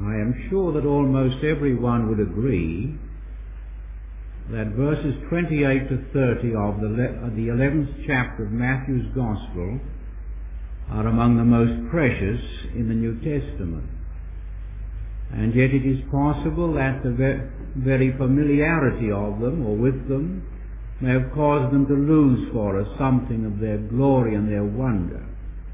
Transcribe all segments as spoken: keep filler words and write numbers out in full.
I am sure that almost everyone would agree that verses twenty-eight to thirty of the, le- the eleventh chapter of Matthew's Gospel are among the most precious in the New Testament. And yet it is possible that the ve- very familiarity of them, or with them, may have caused them to lose for us something of their glory and their wonder.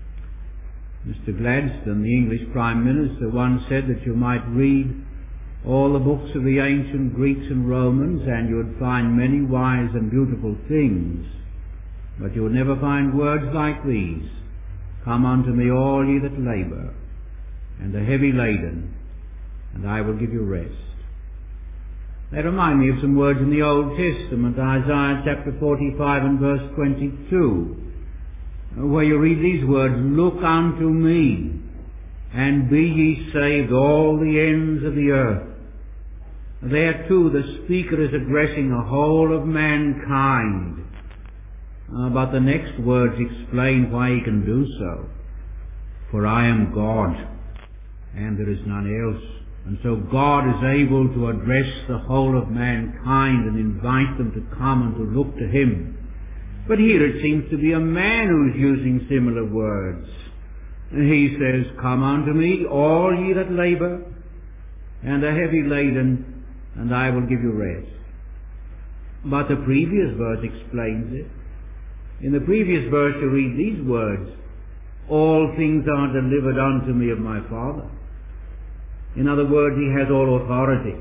Mister Gladstone, the English Prime Minister, once said that you might read all the books of the ancient Greeks and Romans and you would find many wise and beautiful things, but you would never find words like these: "Come unto me, all ye that labour and are heavy laden, and I will give you rest." They remind me of some words in the Old Testament, Isaiah chapter forty-five and verse twenty-two, where you read these words: "Look unto me, and be ye saved, all the ends of the earth." There too the speaker is addressing the whole of mankind, uh, but the next words explain why he can do so. "For I am God, and there is none else." And so God is able to address the whole of mankind and invite them to come and to look to Him. But here it seems to be a man who is using similar words. And he says, "Come unto me, all ye that labour and are heavy laden, and I will give you rest." But the previous verse explains it. In the previous verse you read these words: "All things are delivered unto me of my Father." In other words, He has all authority.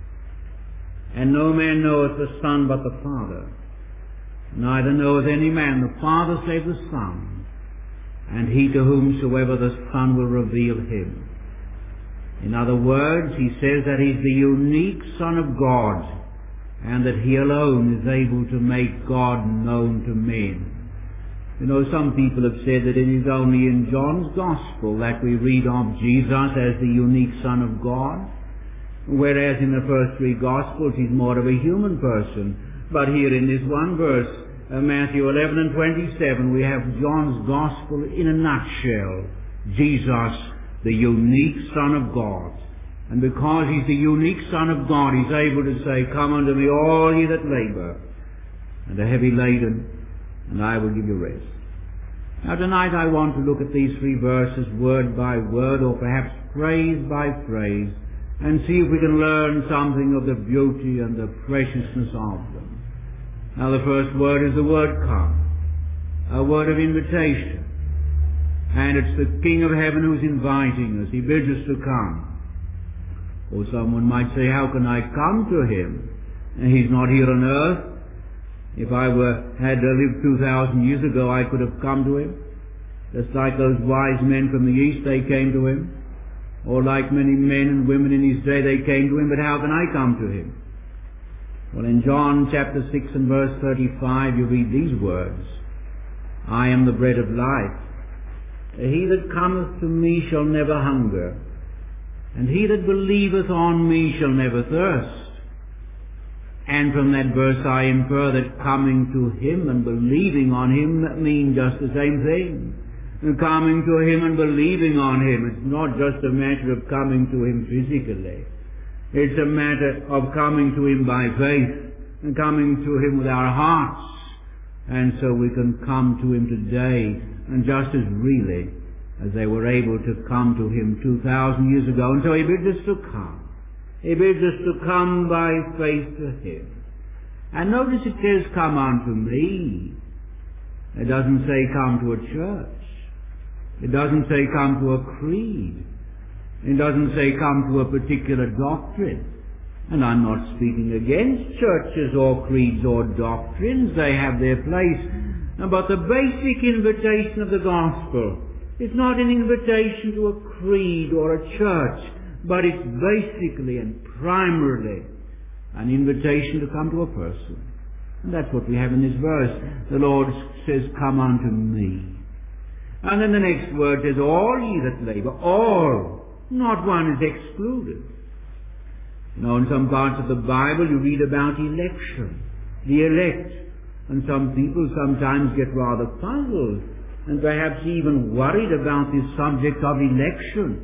"And no man knoweth the Son but the Father. Neither knoweth any man the Father save the Son, and he to whomsoever the Son will reveal Him." In other words, He says that He's the unique Son of God, and that He alone is able to make God known to men. You know, some people have said that it is only in John's Gospel that we read of Jesus as the unique Son of God, whereas in the first three Gospels He's more of a human person. But here in this one verse, uh, Matthew eleven and twenty-seven, we have John's Gospel in a nutshell. Jesus, the unique Son of God. And because He's the unique Son of God, He's able to say, "Come unto me, all ye that labour and are heavy laden, and I will give you rest." Now tonight I want to look at these three verses word by word, or perhaps phrase by phrase, and see if we can learn something of the beauty and the preciousness of them. Now the first word is the word "come," a word of invitation. And it's the King of Heaven who's inviting us. He bids us to come. Or someone might say, "How can I come to Him? He's not here on earth. If I were had lived two thousand years ago, I could have come to Him." Just like those wise men from the East, they came to Him. Or like many men and women in His day, they came to Him. But how can I come to Him? Well, in John chapter six and verse thirty-five, you read these words: "I am the bread of life. He that cometh to me shall never hunger, and he that believeth on me shall never thirst." And from that verse I infer that coming to Him and believing on Him mean just the same thing. Coming to Him and believing on Him, it's not just a matter of coming to Him physically. It's a matter of coming to Him by faith and coming to Him with our hearts. And so we can come to Him today, and just as really as they were able to come to Him two thousand years ago. And so He bids us to come. He bids us to come by faith to Him. And notice it says, "Come unto me." It doesn't say come to a church. It doesn't say come to a creed. It doesn't say come to a particular doctrine. And I'm not speaking against churches or creeds or doctrines. They have their place. But the basic invitation of the gospel is not an invitation to a creed or a church, but it's basically and primarily an invitation to come to a person. And that's what we have in this verse. The Lord says, "Come unto me." And then the next word says, "All ye that labour." All. Not one is excluded. You know, in some parts of the Bible you read about election, the elect. And some people sometimes get rather puzzled and perhaps even worried about this subject of election.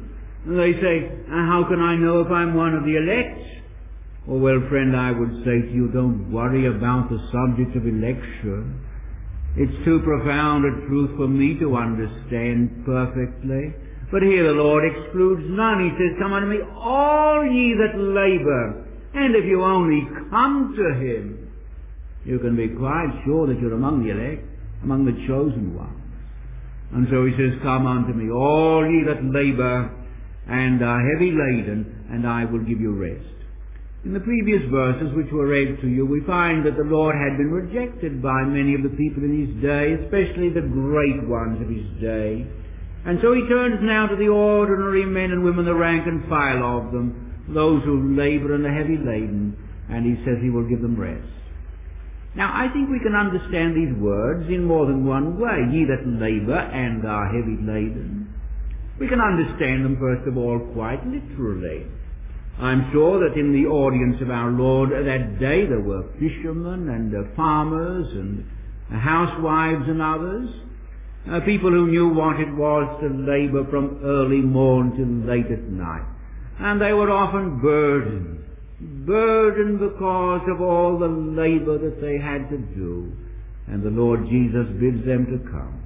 And they say, how can I know if I'm one of the elect? Oh, well, friend, I would say to you, don't worry about the subject of election. It's too profound a truth for me to understand perfectly. But here the Lord excludes none. He says, come unto me, all ye that labor, and if you only come to Him, you can be quite sure that you're among the elect, among the chosen ones. And so He says, come unto me, all ye that labor and are heavy laden, and I will give you rest. In the previous verses which were read to you, we find that the Lord had been rejected by many of the people in His day, especially the great ones of His day. And so He turns now to the ordinary men and women, the rank and file of them, those who labor and are heavy laden, and He says He will give them rest. Now, I think we can understand these words in more than one way. Ye that labor and are heavy laden. We can understand them, first of all, quite literally. I'm sure that in the audience of our Lord that day there were fishermen and uh, farmers and uh, housewives and others, uh, people who knew what it was to labor from early morn till late at night. And they were often burdened, burdened because of all the labor that they had to do. And the Lord Jesus bids them to come.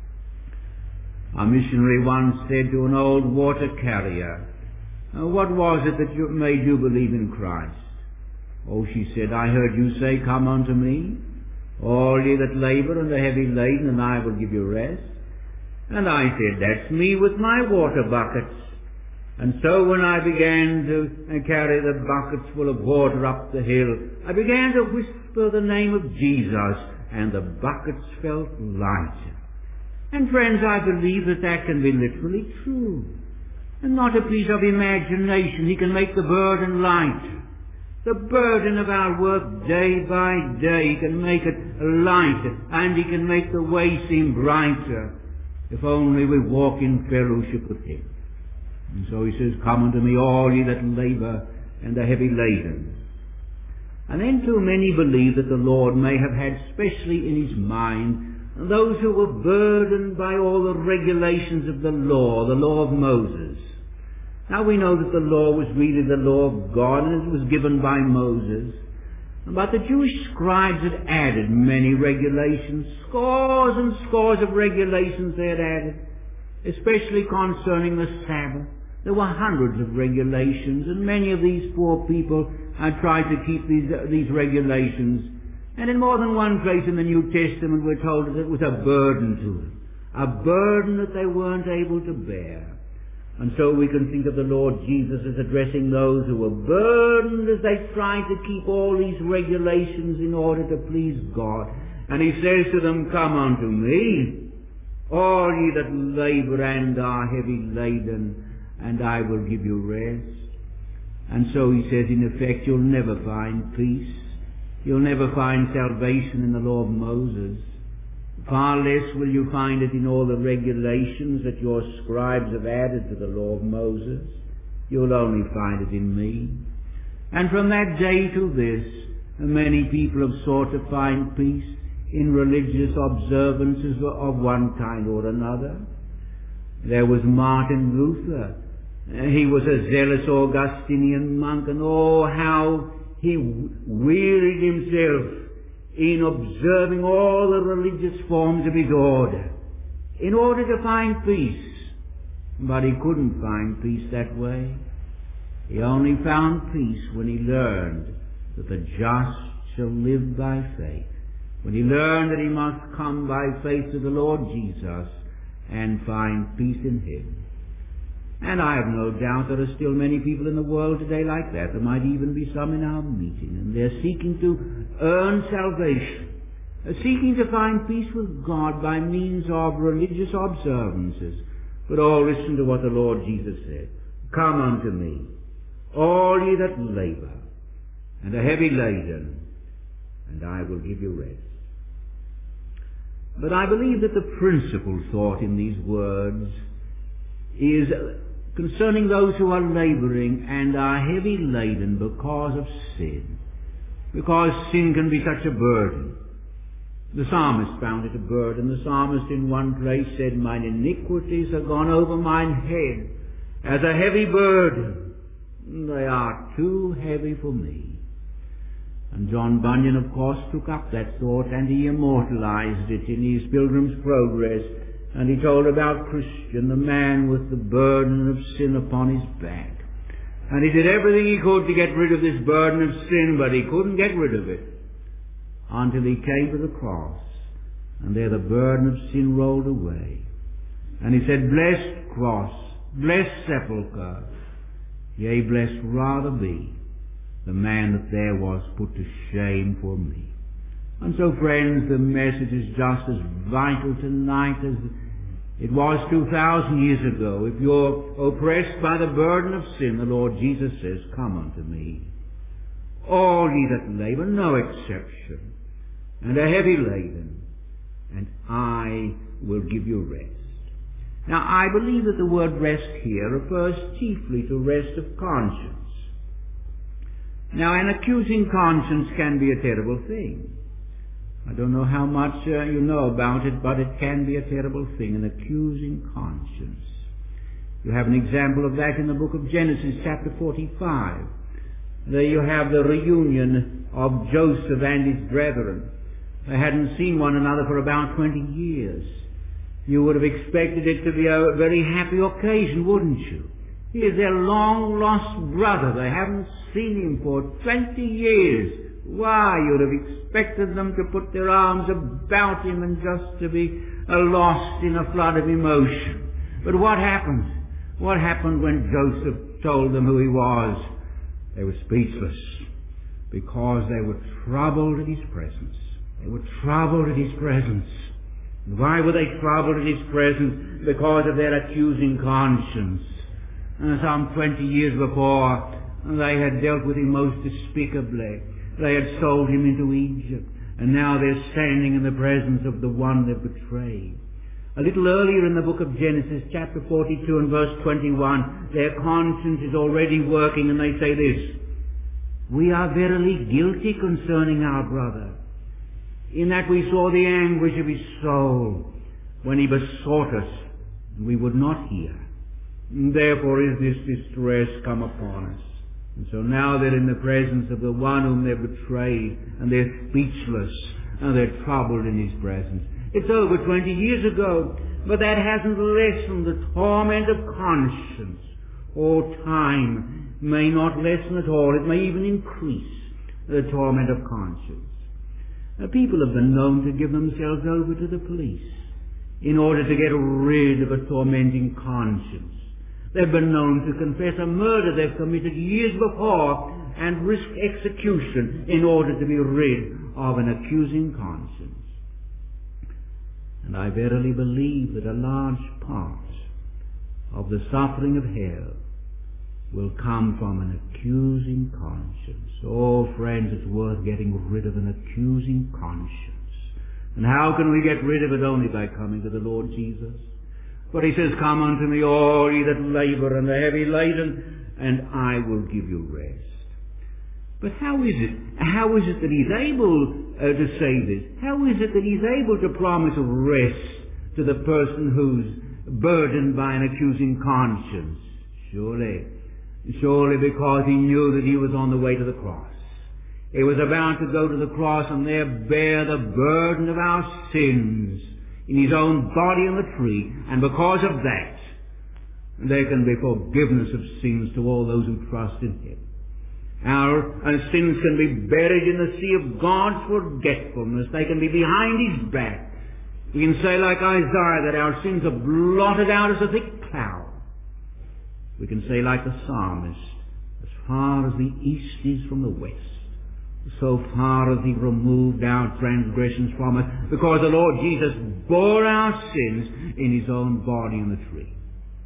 A missionary once said to an old water carrier, Uh, what was it that you, made you believe in Christ? Oh, she said, I heard you say, come unto me, all ye that labor and are heavy laden, and I will give you rest. And I said, that's me with my water buckets. And so when I began to uh, carry the buckets full of water up the hill, I began to whisper the name of Jesus, and the buckets felt light. And friends, I believe that that can be literally true. And not a piece of imagination. He can make the burden light. The burden of our work day by day. He can make it light, and He can make the way seem brighter if only we walk in fellowship with Him. And so He says, come unto me, all ye that labor and are heavy laden. And then too many believe that the Lord may have had specially in His mind those who were burdened by all the regulations of the law, the law of Moses. Now we know that the law was really the law of God, and it was given by Moses. But the Jewish scribes had added many regulations, scores and scores of regulations they had added, especially concerning the Sabbath. There were hundreds of regulations, and many of these poor people had tried to keep these, uh, these regulations. And in more than one place in the New Testament we're told that it was a burden to them, a burden that they weren't able to bear. And so we can think of the Lord Jesus as addressing those who were burdened as they tried to keep all these regulations in order to please God. And He says to them, come unto me, all ye that labor and are heavy laden, and I will give you rest. And so He says, in effect, you'll never find peace. You'll never find salvation in the law of Moses. Far less will you find it in all the regulations that your scribes have added to the law of Moses. You'll only find it in me. And from that day to this, many people have sought to find peace in religious observances of one kind or another. There was Martin Luther. He was a zealous Augustinian monk, and oh, how he wearied himself in observing all the religious forms of his order in order to find peace. But he couldn't find peace that way. He only found peace when he learned that the just shall live by faith, when he learned that he must come by faith to the Lord Jesus and find peace in Him. And I have no doubt there are still many people in the world today like that. There might even be some in our meeting, and they're seeking to earn salvation, seeking to find peace with God by means of religious observances. But oh, listen to what the Lord Jesus said. Come unto me, all ye that labor and are heavy laden, and I will give you rest. But I believe that the principal thought in these words is concerning those who are laboring and are heavy laden because of sin. Because sin can be such a burden. The psalmist found it a burden. The psalmist in one place said, mine iniquities are gone over mine head, as a heavy burden. They are too heavy for me. And John Bunyan, of course, took up that thought and he immortalized it in his Pilgrim's Progress. And he told about Christian, the man with the burden of sin upon his back. And he did everything he could to get rid of this burden of sin, but he couldn't get rid of it until he came to the cross. And there the burden of sin rolled away. And he said, blessed cross, blessed sepulchre, yea, blessed rather be the man that there was put to shame for me. And so, friends, the message is just as vital tonight as it was two thousand years ago. If you're oppressed by the burden of sin, the Lord Jesus says, come unto me, all ye that labor, no exception, and are heavy laden, and I will give you rest. Now, I believe that the word rest here refers chiefly to rest of conscience. Now, an accusing conscience can be a terrible thing. I don't know how much uh, you know about it, but it can be a terrible thing, an accusing conscience. You have an example of that in the book of Genesis, chapter forty-five. There you have the reunion of Joseph and his brethren. They hadn't seen one another for about twenty years. You would have expected it to be a very happy occasion, wouldn't you? Here's their long-lost brother. They haven't seen him for twenty years. Why, you'd have expected them to put their arms about him and just to be uh, lost in a flood of emotion. But what happened? What happened when Joseph told them who he was? They were speechless because they were troubled at his presence. They were troubled at his presence. And why were they troubled at his presence? Because of their accusing conscience. And some twenty years before, they had dealt with him most despicably. They had sold him into Egypt, and now they're standing in the presence of the one they've betrayed. A little earlier in the book of Genesis, chapter forty-two and verse twenty-one, their conscience is already working, and they say this, we are verily guilty concerning our brother, in that we saw the anguish of his soul when he besought us, and we would not hear. And therefore is this distress come upon us. And so now they're in the presence of the one whom they've betrayed, and they're speechless, and they're troubled in his presence. It's over twenty years ago, but that hasn't lessened the torment of conscience. Or time may not lessen at all. It may even increase the torment of conscience. Now, people have been known to give themselves over to the police in order to get rid of a tormenting conscience. They've been known to confess a murder they've committed years before and risk execution in order to be rid of an accusing conscience. And I verily believe that a large part of the suffering of hell will come from an accusing conscience. Oh, friends, it's worth getting rid of an accusing conscience. And how can we get rid of it? Only by coming to the Lord Jesus. For he says, come unto me all ye that labor and are heavy laden, and I will give you rest. But how is it? How is it that he's able uh, to say this? How is it that he's able to promise rest to the person who's burdened by an accusing conscience? Surely, surely because he knew that he was on the way to the cross. He was about to go to the cross and there bear the burden of our sins in his own body on the tree, and because of that, there can be forgiveness of sins to all those who trust in him. Our and sins can be buried in the sea of God's forgetfulness. They can be behind his back. We can say like Isaiah that our sins are blotted out as a thick cloud. We can say like the psalmist, as far as the east is from the west, so far as he removed our transgressions from us, because the Lord Jesus bore our sins in his own body on the tree.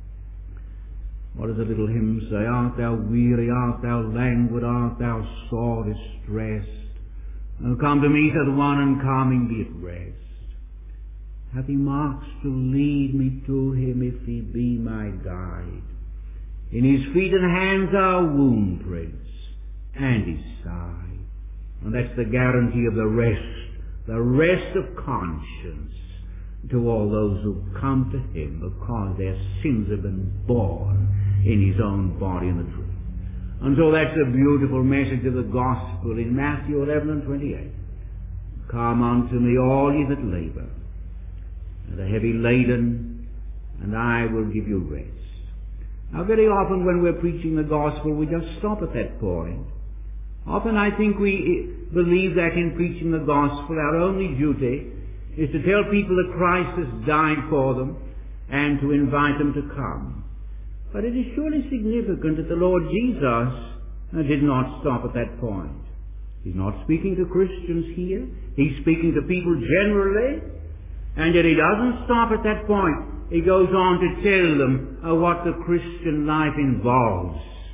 What does the little hymn say? Art thou weary, art thou languid, art thou sore distressed? Oh, come to me, saith one, and calming be at rest. Hath he marks to lead me to him, if he be my guide? In his feet and hands are wound prints, and his side. And that's the guarantee of the rest, the rest of conscience to all those who come to him because their sins have been borne in his own body in the tree. And so that's the beautiful message of the gospel in Matthew eleven and twenty-eight. Come unto me, all ye that labor and are heavy laden, and I will give you rest. Now, very often when we're preaching the gospel, we just stop at that point. Often I think we believe that in preaching the gospel, our only duty is to tell people that Christ has died for them and to invite them to come. But it is surely significant that the Lord Jesus did not stop at that point. He's not speaking to Christians here. He's speaking to people generally, and yet he doesn't stop at that point. He goes on to tell them uh, what the Christian life involves.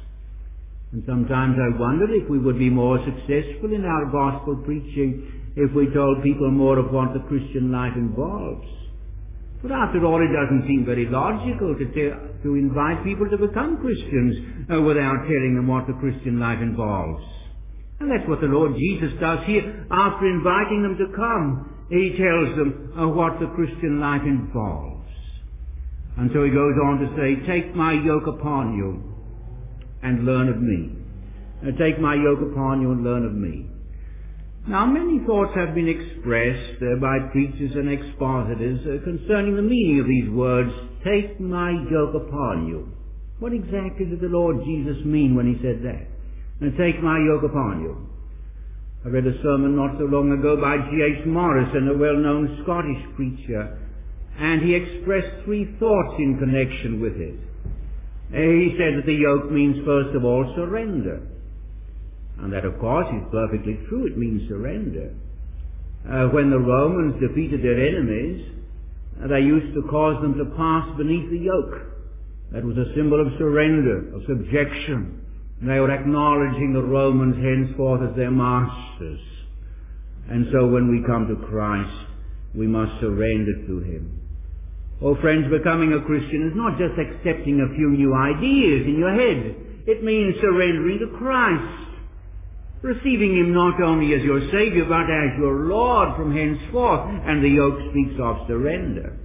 And sometimes I wonder if we would be more successful in our gospel preaching if we told people more of what the Christian life involves. But after all, it doesn't seem very logical to, tell, to invite people to become Christians uh, without telling them what the Christian life involves. And that's what the Lord Jesus does here. After inviting them to come, he tells them uh, what the Christian life involves. And so he goes on to say, take my yoke upon you and learn of me. Uh, take my yoke upon you and learn of me. Now, many thoughts have been expressed uh, by preachers and expositors uh, concerning the meaning of these words, take my yoke upon you. What exactly did the Lord Jesus mean when he said that? And take my yoke upon you. I read a sermon not so long ago by G H Morrison, a well-known Scottish preacher, and he expressed three thoughts in connection with it. Uh, he said that the yoke means, first of all, surrender. And that, of course, is perfectly true. It means surrender. Uh, when the Romans defeated their enemies, uh, they used to cause them to pass beneath the yoke. That was a symbol of surrender, of subjection. They were acknowledging the Romans henceforth as their masters. And so when we come to Christ, we must surrender to him. Oh, friends, becoming a Christian is not just accepting a few new ideas in your head. It means surrendering to Christ. Receiving him not only as your Savior, but as your Lord from henceforth. And the yoke speaks of surrender.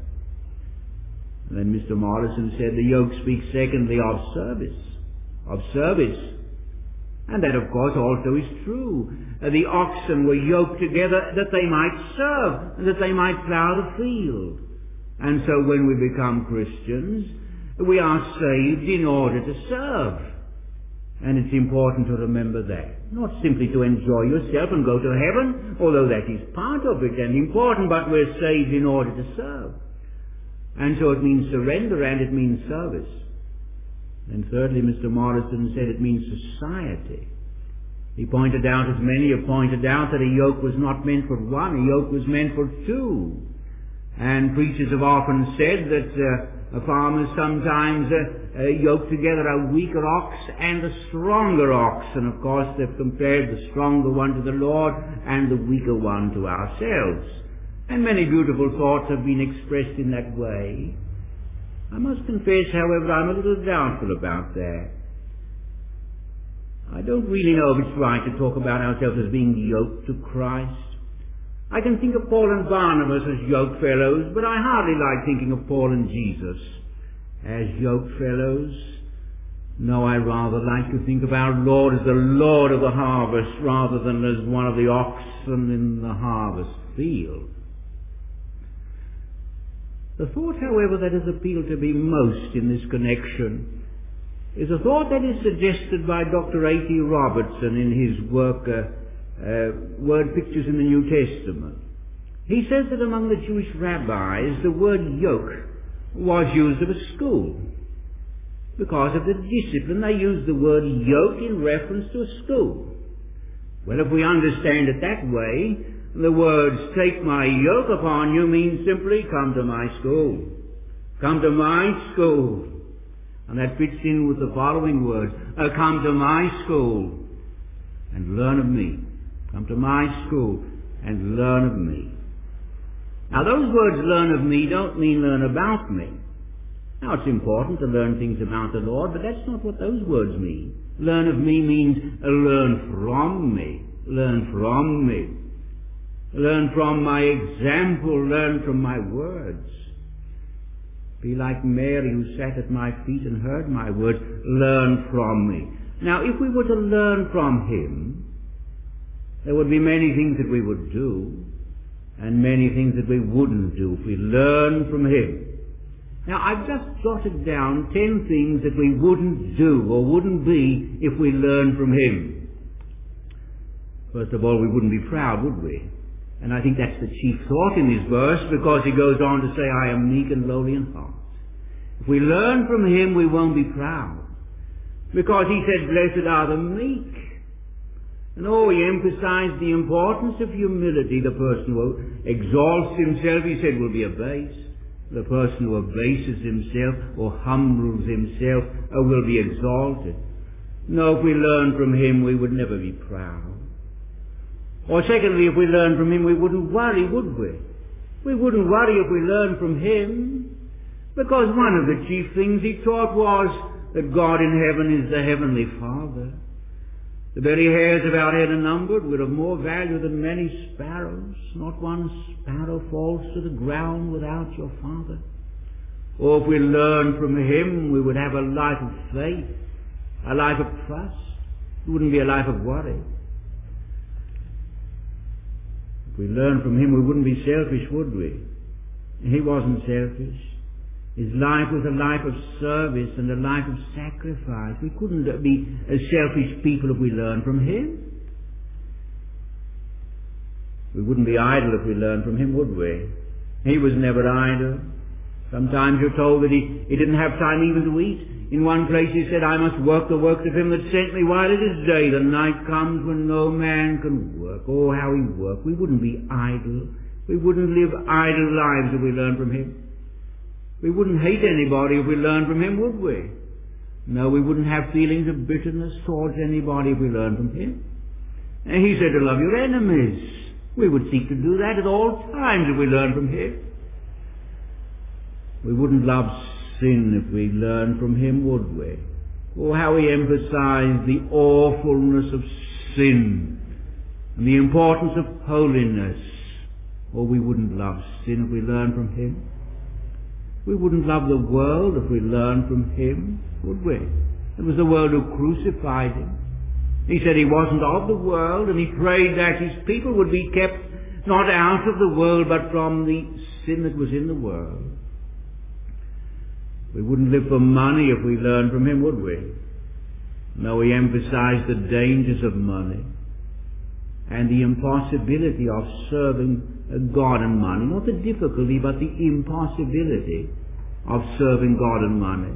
And then Mister Morrison said the yoke speaks secondly of service. Of service. And that, of course, also is true. Uh, the oxen were yoked together that they might serve, and that they might plough the field. And so when we become Christians, we are saved in order to serve. And it's important to remember that. Not simply to enjoy yourself and go to heaven, although that is part of it and important, but we're saved in order to serve. And so it means surrender and it means service. And thirdly, Mister Morrison said it means society. He pointed out, as many have pointed out, that a yoke was not meant for one, a yoke was meant for two. And preachers have often said that uh, farmers sometimes uh, uh, yoke together a weaker ox and a stronger ox. And of course they've compared the stronger one to the Lord and the weaker one to ourselves. And many beautiful thoughts have been expressed in that way. I must confess, however, I'm a little doubtful about that. I don't really know if it's right to talk about ourselves as being yoked to Christ. I can think of Paul and Barnabas as yoke fellows, but I hardly like thinking of Paul and Jesus as yoke fellows. No, I rather like to think of our Lord as the Lord of the harvest rather than as one of the oxen in the harvest field. The thought, however, that has appealed to me most in this connection is a thought that is suggested by Doctor A T Robertson in his work, uh, uh, Word Pictures in the New Testament. He says that among the Jewish rabbis, the word yoke was used of a school. Because of the discipline, they used the word yoke in reference to a school. Well, if we understand it that way, the words, take my yoke upon you, means simply, come to my school. Come to my school. And that fits in with the following words, uh, come to my school and learn of me. Come to my school and learn of me. Now those words, learn of me, don't mean learn about me. Now it's important to learn things about the Lord, but that's not what those words mean. Learn of me means uh, learn from me. Learn from me. Learn from my example, learn from my words. Be like Mary, who sat at my feet and heard my words. Learn from me. Now, if we were to learn from him, there would be many things that we would do, and many things that we wouldn't do if we learn from him. Now, I've just jotted down ten things that we wouldn't do or wouldn't be if we learned from him. First of all, we wouldn't be proud, would we? And I think that's the chief thought in this verse, because he goes on to say, I am meek and lowly in heart. If we learn from him, we won't be proud. Because he said, blessed are the meek. And oh, he emphasized the importance of humility. The person who exalts himself, he said, will be abased. The person who abases himself or humbles himself uh, will be exalted. No, if we learn from him, we would never be proud. Or secondly, if we learn from him, we wouldn't worry, would we? We wouldn't worry if we learned from him, because one of the chief things he taught was that God in heaven is the heavenly Father. The very hairs of our head are numbered. We're of more value than many sparrows. Not one sparrow falls to the ground without your Father. Or if we learn from him, we would have a life of faith, a life of trust. It wouldn't be a life of worry. If we learn from him, we wouldn't be selfish, would we? He wasn't selfish. His life was a life of service and a life of sacrifice. We couldn't be selfish people if we learned from him. We wouldn't be idle if we learned from him, would we? He was never idle. Sometimes you're told that he, he didn't have time even to eat. In one place he said, I must work the works of him that sent me while it is day. The night comes when no man can work. Oh, how he worked. We wouldn't be idle. We wouldn't live idle lives if we learned from him. We wouldn't hate anybody if we learned from him, would we? No, we wouldn't have feelings of bitterness towards anybody if we learned from him. And he said to love your enemies. We would seek to do that at all times if we learned from him. We wouldn't love sin if we learned from him, would we? Oh, how he emphasized the awfulness of sin and the importance of holiness. Oh, we wouldn't love sin if we learned from him. We wouldn't love the world if we learned from him, would we? It was the world who crucified him. He said he wasn't of the world, and he prayed that his people would be kept not out of the world, but from the sin that was in the world. We wouldn't live for money if we learned from him, would we? No, he emphasized the dangers of money and the impossibility of serving God and money. Not the difficulty, but the impossibility of serving God and money.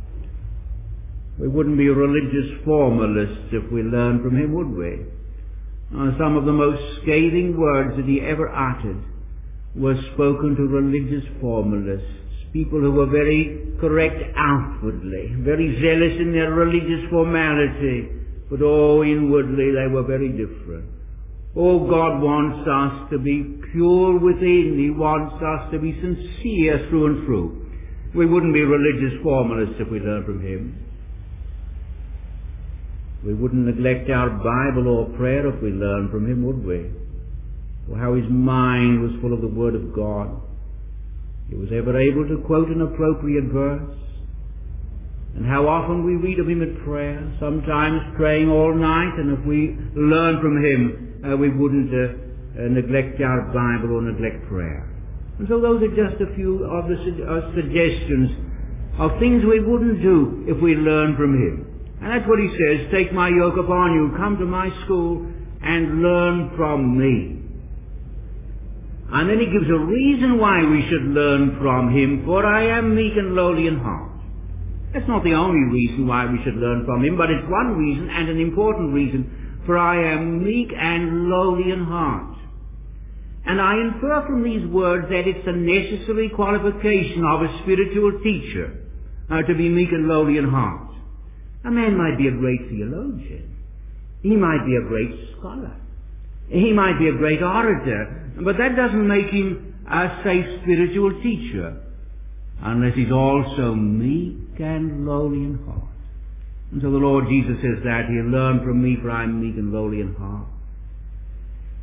We wouldn't be religious formalists if we learned from him, would we? Uh, some of the most scathing words that he ever uttered were spoken to religious formalists, people who were very correct outwardly, very zealous in their religious formality, but oh, inwardly they were very different. Oh, God wants us to be pure within. He wants us to be sincere through and through. We wouldn't be religious formalists if we learned from him. We wouldn't neglect our Bible or prayer if we learned from him, would we? Or how his mind was full of the Word of God. He was ever able to quote an appropriate verse. And how often we read of him at prayer, sometimes praying all night, and if we learn from him, uh, we wouldn't uh, uh, neglect our Bible or neglect prayer. And so those are just a few of the su- uh, suggestions of things we wouldn't do if we learn from him. And that's what he says, take my yoke upon you, come to my school and learn from me. And then he gives a reason why we should learn from him, for I am meek and lowly in heart. That's not the only reason why we should learn from him, but it's one reason and an important reason, for I am meek and lowly in heart. And I infer from these words that it's a necessary qualification of a spiritual teacher uh, to be meek and lowly in heart. A man might be a great theologian. He might be a great scholar. He might be a great orator, but that doesn't make him a safe spiritual teacher unless he's also meek and lowly in heart. And so the Lord Jesus says that, he'll learn from me, for I'm meek and lowly in heart.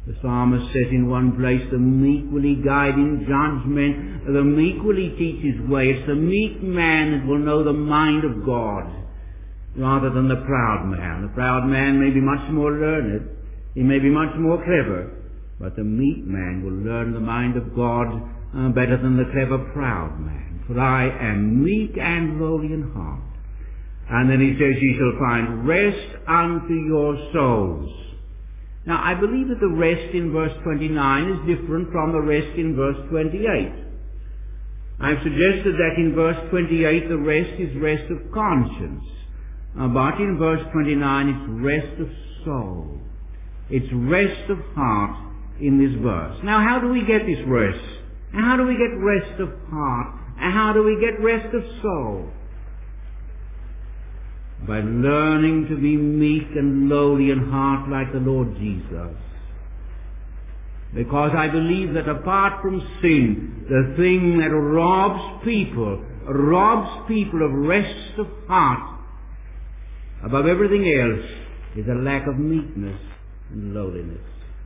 The psalmist says in one place, the meek will he guide in judgment, the meek will he teach his way. It's the meek man that will know the mind of God, rather than the proud man. The proud man may be much more learned, he may be much more clever, but the meek man will learn the mind of God uh, better than the clever proud man. For I am meek and lowly in heart. And then he says, ye shall find rest unto your souls. Now, I believe that the rest in verse twenty-nine is different from the rest in verse twenty-eight. I've suggested that in verse twenty-eight the rest is rest of conscience. Uh, but in verse twenty-nine it's rest of soul. It's rest of heart in this verse. Now, how do we get this rest? How do we get rest of heart? And how do we get rest of soul? By learning to be meek and lowly in heart like the Lord Jesus. Because I believe that apart from sin, the thing that robs people, robs people of rest of heart above everything else, is a lack of meekness and lowliness.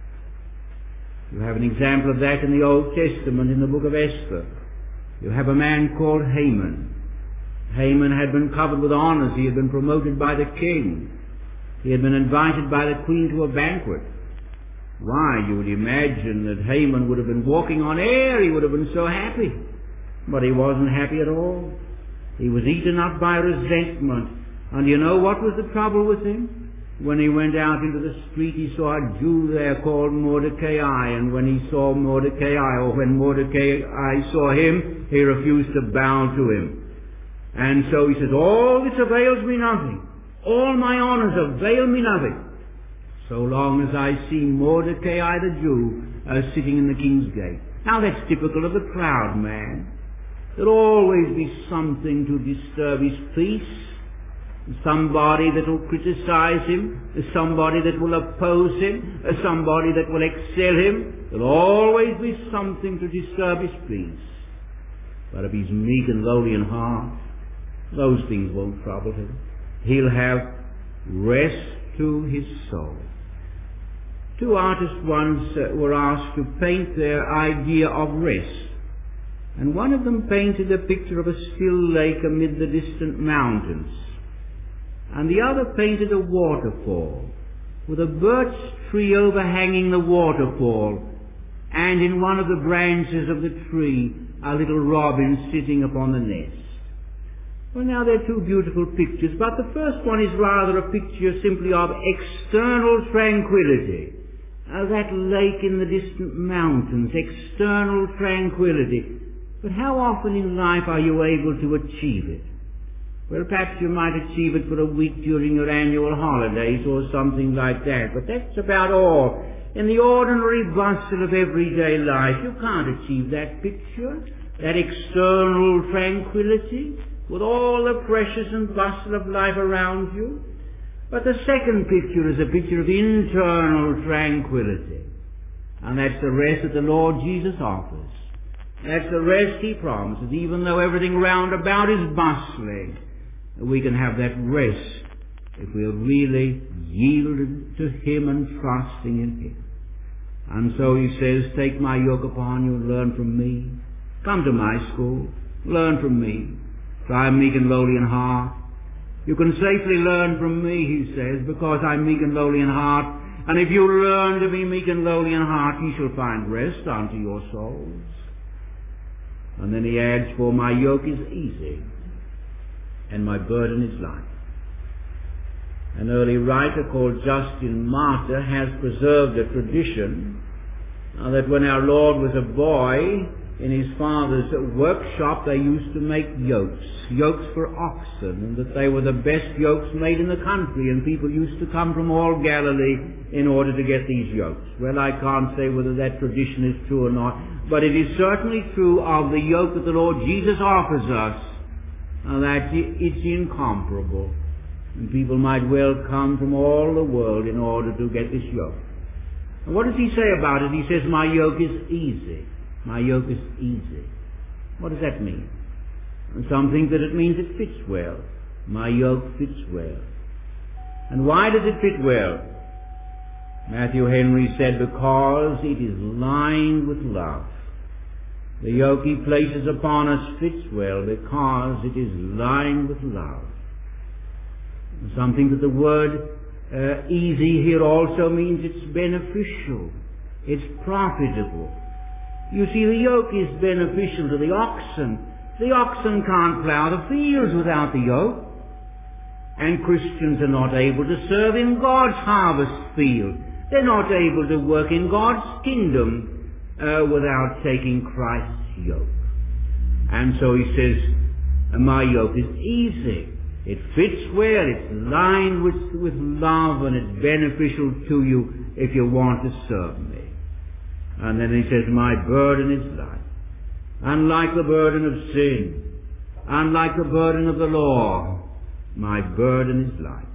You have an example of that in the Old Testament in the book of Esther. You have a man called Haman. Haman had been covered with honors. He had been promoted by the king. He had been invited by the queen to a banquet. Why, you would imagine that Haman would have been walking on air. He would have been so happy. But he wasn't happy at all. He was eaten up by resentment. And you know what was the trouble with him? When he went out into the street, he saw a Jew there called Mordecai. And when he saw Mordecai, or when Mordecai saw him, he refused to bow to him. And so he says, all this avails me nothing. All my honors avail me nothing, so long as I see Mordecai the Jew uh, sitting in the king's gate. Now that's typical of the proud man. There'll always be something to disturb his peace. Somebody that will criticize him, somebody that will oppose him, somebody that will excel him. There'll always be something to disturb his peace. But if he's meek and lowly in heart, those things won't trouble him. He'll have rest to his soul. Two artists once uh, were asked to paint their idea of rest. And one of them painted a picture of a still lake amid the distant mountains. And the other painted a waterfall, with a birch tree overhanging the waterfall, and in one of the branches of the tree, a little robin sitting upon the nest. Well, now they're two beautiful pictures, but the first one is rather a picture simply of external tranquility. Uh, that lake in the distant mountains, external tranquility. But how often in life are you able to achieve it? Well, perhaps you might achieve it for a week during your annual holidays or something like that, but that's about all. In the ordinary bustle of everyday life, you can't achieve that picture, that external tranquility, with all the pressures and bustle of life around you. But the second picture is a picture of internal tranquility. And that's the rest that the Lord Jesus offers. That's the rest He promises. Even though everything round about is bustling, we can have that rest if we're really yielded to Him and trusting in Him. And so He says, take my yoke upon you and learn from me. Come to my school. Learn from me. For I am meek and lowly in heart. You can safely learn from me, He says, because I'm meek and lowly in heart. And if you learn to be meek and lowly in heart, ye shall find rest unto your souls. And then He adds, for my yoke is easy, and my burden is light. An early writer called Justin Martyr has preserved a tradition uh, that when our Lord was a boy, in His Father's workshop, they used to make yokes, yokes for oxen, and that they were the best yokes made in the country, and people used to come from all Galilee in order to get these yokes. Well, I can't say whether that tradition is true or not, but it is certainly true of the yoke that the Lord Jesus offers us, uh, that it's incomparable. And people might well come from all the world in order to get this yoke. And what does He say about it? He says, my yoke is easy. My yoke is easy. What does that mean? And some think that it means it fits well. My yoke fits well. And why does it fit well? Matthew Henry said, because it is lined with love. The yoke he places upon us fits well because it is lined with love. Some think that the word uh, easy here also means it's beneficial. It's profitable. You see, the yoke is beneficial to the oxen. The oxen can't plough the fields without the yoke. And Christians are not able to serve in God's harvest field. They're not able to work in God's kingdom uh, without taking Christ's yoke. And so he says, my yoke is easy. It fits well, it's lined with, with love, and it's beneficial to you if you want to serve me. And then he says, my burden is light. Unlike the burden of sin, unlike the burden of the law, my burden is light.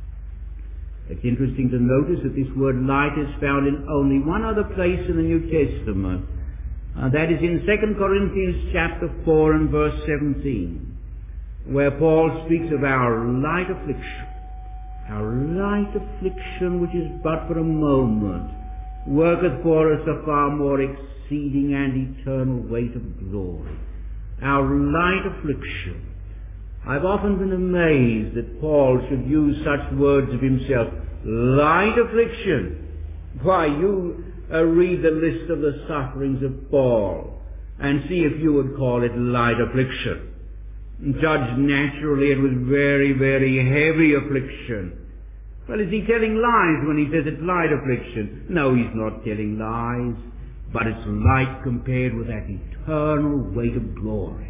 It's interesting to notice that this word light is found in only one other place in the New Testament. Uh, that is in Second Corinthians chapter four and verse seventeen, where Paul speaks of our light affliction. Our light affliction, which is but for a moment, worketh for us a far more exceeding and eternal weight of glory. Our light affliction. I've often been amazed that Paul should use such words of himself. Light affliction. Why, you uh, read the list of the sufferings of Paul and see if you would call it light affliction. Judged naturally, it was very, very heavy affliction. Well, is he telling lies when he says it's light affliction? No, he's not telling lies, but it's light compared with that eternal weight of glory.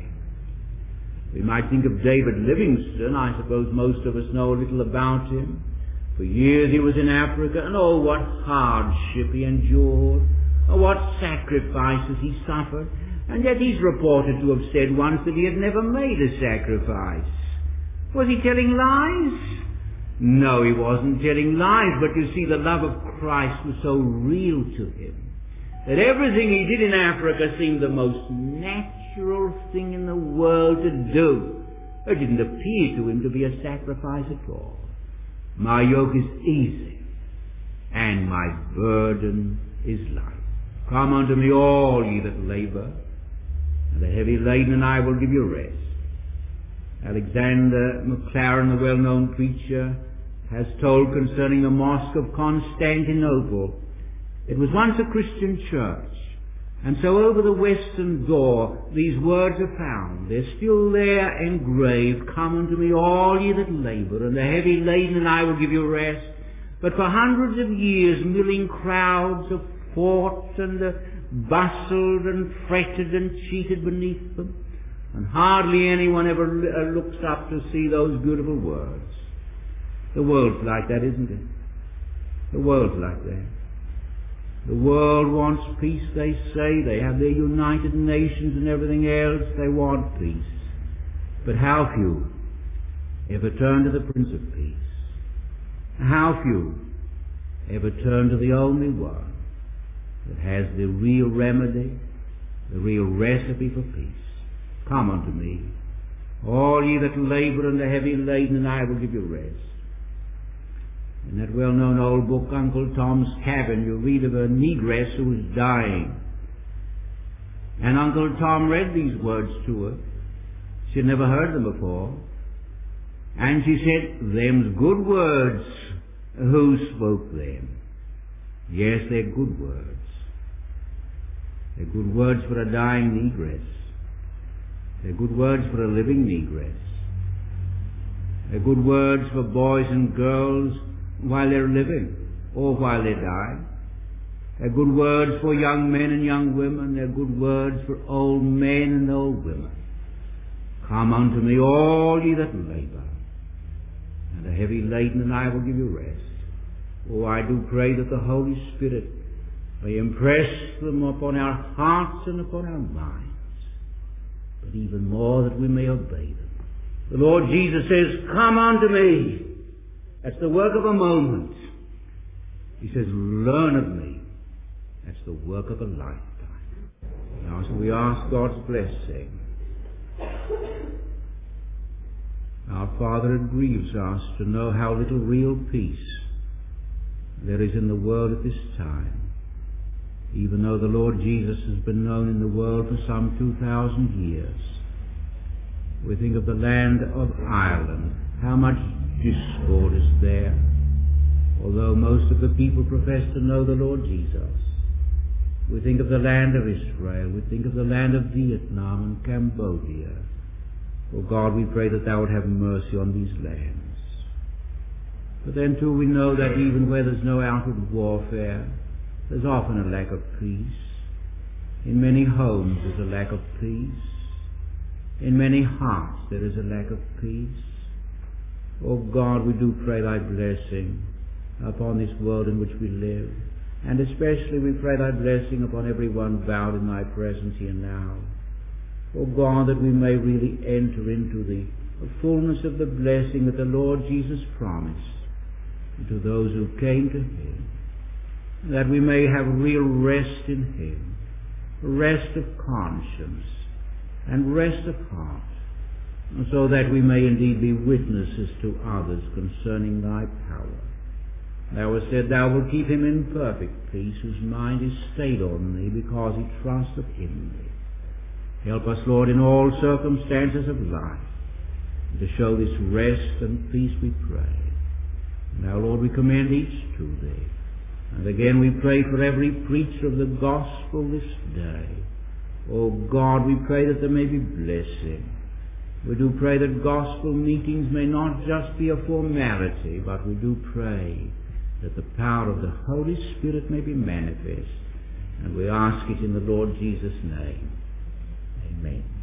We might think of David Livingstone. I suppose most of us know a little about him. For years he was in Africa, and oh, what hardship he endured. Oh, what sacrifices he suffered. And yet he's reported to have said once that he had never made a sacrifice. Was he telling lies? No, he wasn't telling lies, but you see, the love of Christ was so real to him that everything he did in Africa seemed the most natural thing in the world to do. It didn't appear to him to be a sacrifice at all. My yoke is easy, and my burden is light. Come unto me, all ye that labor, and are heavy laden, and I will give you rest. Alexander Maclaren, the well-known preacher, has told concerning the Mosque of Constantinople. It was once a Christian church, and so over the western door these words are found. They're still there engraved, come unto me all ye that labor and are heavy laden, and I will give you rest. But for hundreds of years milling crowds have fought and uh, bustled and fretted and cheated beneath them, and hardly anyone ever uh, looks up to see those beautiful words. The world's like that, isn't it? The world's like that. The world wants peace, they say. They have their United Nations and everything else. They want peace. But how few ever turn to the Prince of Peace? How few ever turn to the only one that has the real remedy, the real recipe for peace? Come unto me, all ye that labor and are heavy laden, and I will give you rest. In that well-known old book, Uncle Tom's Cabin, you read of a negress who was dying. And Uncle Tom read these words to her. She had never heard them before. And she said, them's good words. Who spoke them? Yes, they're good words. They're good words for a dying negress. They're good words for a living negress. They're good words for boys and girls while they're living or while they die. They're good words for young men and young women. They're good words for old men and old women. Come unto me, all ye that labor and are heavy laden, and I will give you rest. Oh, I do pray that the Holy Spirit may impress them upon our hearts and upon our minds, but even more that we may obey them. The Lord Jesus says, come unto me. That's the work of a moment. He says, learn of me. That's the work of a lifetime. Now, so we ask God's blessing. Our Father, it grieves us to know how little real peace there is in the world at this time. Even though the Lord Jesus has been known in the world for some two thousand years. We think of the land of Ireland, how much discord is there, although most of the people profess to know the Lord Jesus. We think of the land of Israel, we think of the land of Vietnam and Cambodia. Oh God, we pray that Thou would have mercy on these lands. But then too we know that even where there's no outward warfare, there's often a lack of peace. In many homes there's a lack of peace. In many hearts there is a lack of peace. Oh God, we do pray Thy blessing upon this world in which we live. And especially we pray Thy blessing upon everyone bowed in Thy presence here now. Oh God, that we may really enter into the fullness of the blessing that the Lord Jesus promised to those who came to Him. That we may have real rest in Him, rest of conscience, and rest of heart, so that we may indeed be witnesses to others concerning Thy power. Thou hast said, Thou wilt keep him in perfect peace, whose mind is stayed on Thee, because he trusteth in Thee. Help us, Lord, in all circumstances of life, to show this rest and peace, we pray. Now, Lord, we commend each to Thee. And again we pray for every preacher of the gospel this day. Oh God, we pray that there may be blessing. We do pray that gospel meetings may not just be a formality, but we do pray that the power of the Holy Spirit may be manifest. And we ask it in the Lord Jesus' name. Amen.